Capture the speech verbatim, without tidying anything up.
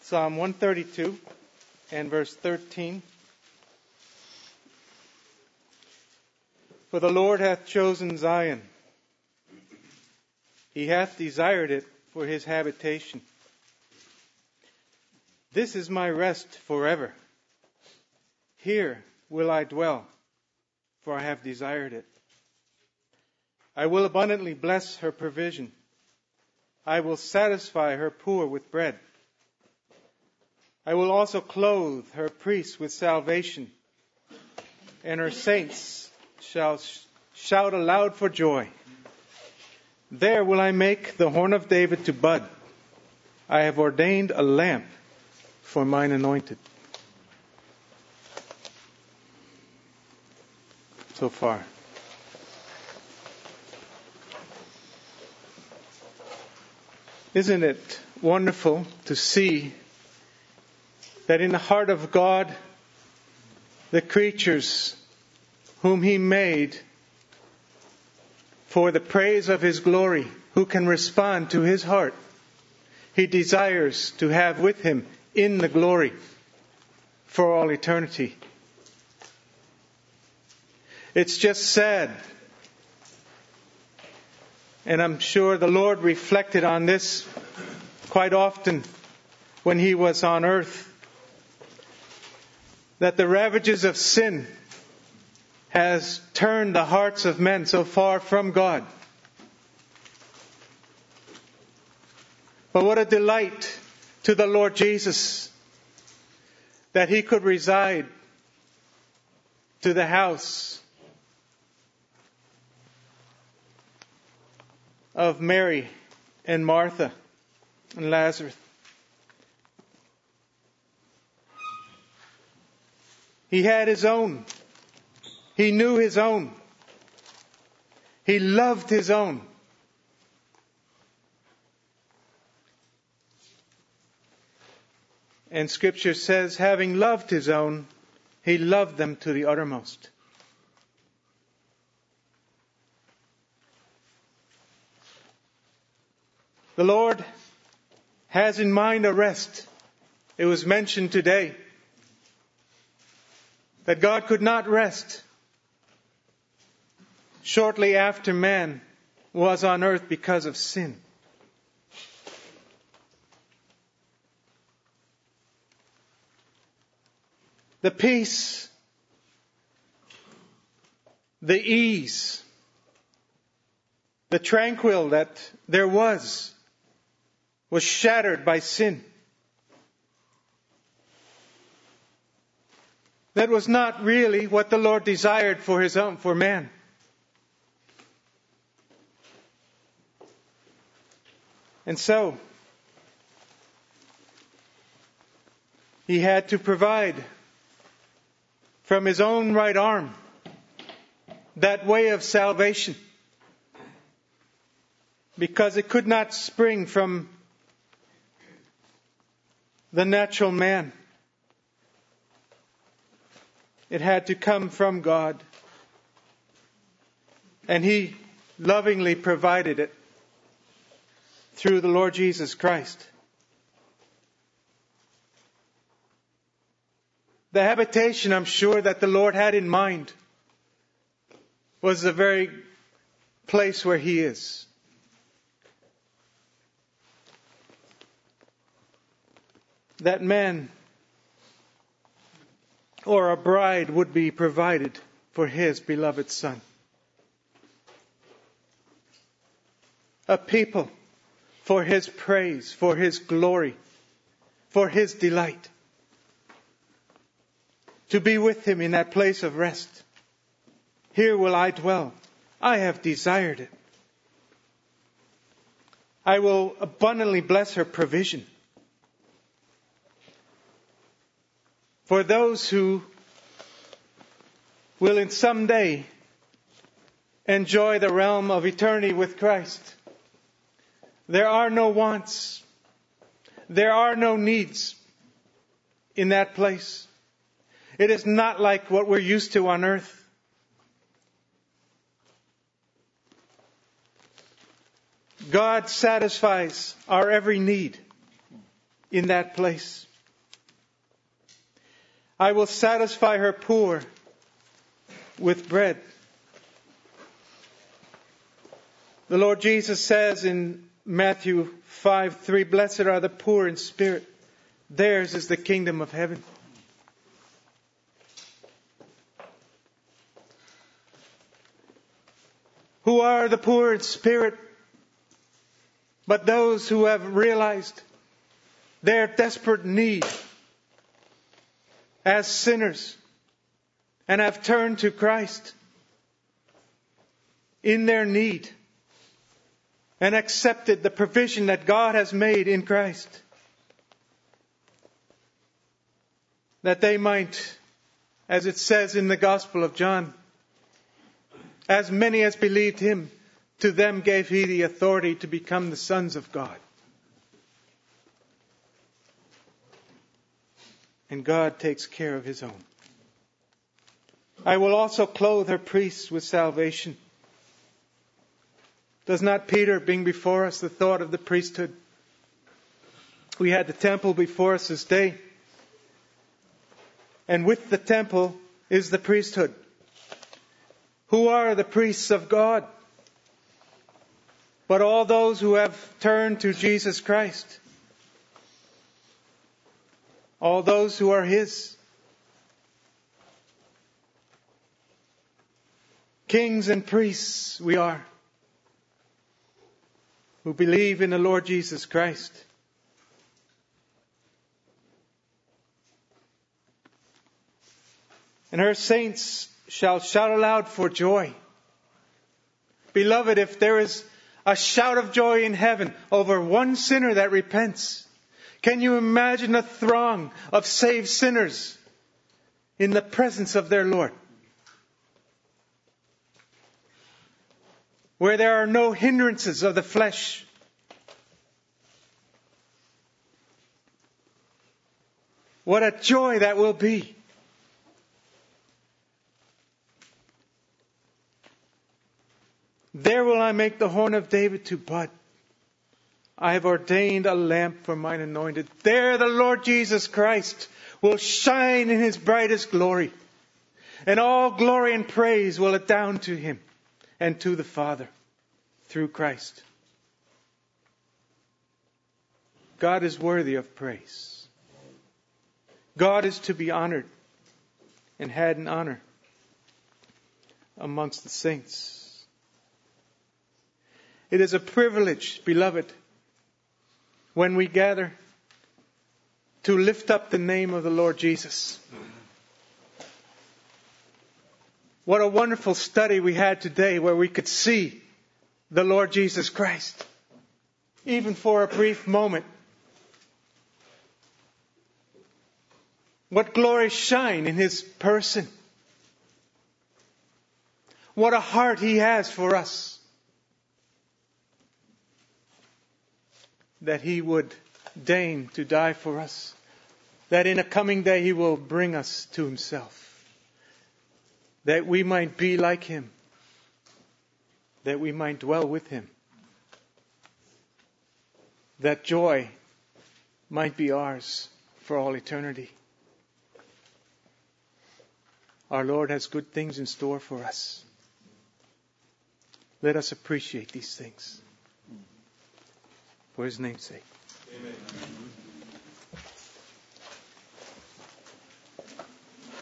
Psalm one thirty-two and verse thirteen. For the Lord hath chosen Zion. He hath desired it for his habitation. This is my rest forever. Here will I dwell, for I have desired it. I will abundantly bless her provision. I will satisfy her poor with bread. I will also clothe her priests with salvation, and her saints shall sh- shout aloud for joy. There will I make the horn of David to bud. I have ordained a lamp for mine anointed. So far. Isn't it wonderful to see that in the heart of God, the creatures whom He made for the praise of His glory, who can respond to His heart, He desires to have with Him in the glory for all eternity. It's just sad. And I'm sure the Lord reflected on this quite often when He was on earth, that the ravages of sin has turned the hearts of men so far from God. But what a delight to the Lord Jesus that He could reside to the house of Mary and Martha and Lazarus. He had His own. He knew His own. He loved His own. And Scripture says, having loved His own, He loved them to the uttermost. The Lord has in mind a rest. It was mentioned today that God could not rest shortly after man was on earth because of sin. The peace, the ease, the tranquil that there was, was shattered by sin. That was not really what the Lord desired for His own, for man. And so, He had to provide from His own right arm that way of salvation, because it could not spring from the natural man. It had to come from God. And He lovingly provided it through the Lord Jesus Christ. The habitation, I'm sure, that the Lord had in mind was the very place where He is. That man or a bride would be provided for His beloved Son. A people for His praise, for His glory, for His delight. To be with Him in that place of rest. Here will I dwell. I have desired it. I will abundantly bless her provision. For those who will in some day enjoy the realm of eternity with Christ, there are no wants. There are no needs in that place. It is not like what we're used to on earth. God satisfies our every need. in that place. I will satisfy her poor with bread. The Lord Jesus says in Matthew five three, blessed are the poor in spirit. Theirs is the kingdom of heaven. Who are the poor in spirit? But those who have realized their desperate need as sinners and have turned to Christ in their need and accepted the provision that God has made in Christ, that they might, as it says in the Gospel of John, as many as believed him, to them gave he the authority to become the sons of God. And God takes care of his own. I will also clothe her priests with salvation. Does not Peter bring before us the thought of the priesthood? We had the temple before us this day. And with the temple is the priesthood. Who are the priests of God? But all those who have turned to Jesus Christ. All those who are his. Kings and priests we are, who believe in the Lord Jesus Christ. And her saints shall shout aloud for joy. Beloved, if there is a shout of joy in heaven over one sinner that repents, can you imagine a throng of saved sinners in the presence of their Lord? Where there are no hindrances of the flesh. What a joy that will be. There will I make the horn of David to bud. I have ordained a lamp for mine anointed. There the Lord Jesus Christ will shine in his brightest glory. And all glory and praise will redound to him and to the Father through Christ. God is worthy of praise. God is to be honored and had an honor amongst the saints. It is a privilege, beloved, when we gather to lift up the name of the Lord Jesus. What a wonderful study we had today where we could see the Lord Jesus Christ, even for a brief moment. What glory shine in his person. What a heart he has for us. That he would deign to die for us. That in a coming day he will bring us to himself. That we might be like him. That we might dwell with him. That joy might be ours for all eternity. Our Lord has good things in store for us. Let us appreciate these things. For his name's sake. Amen.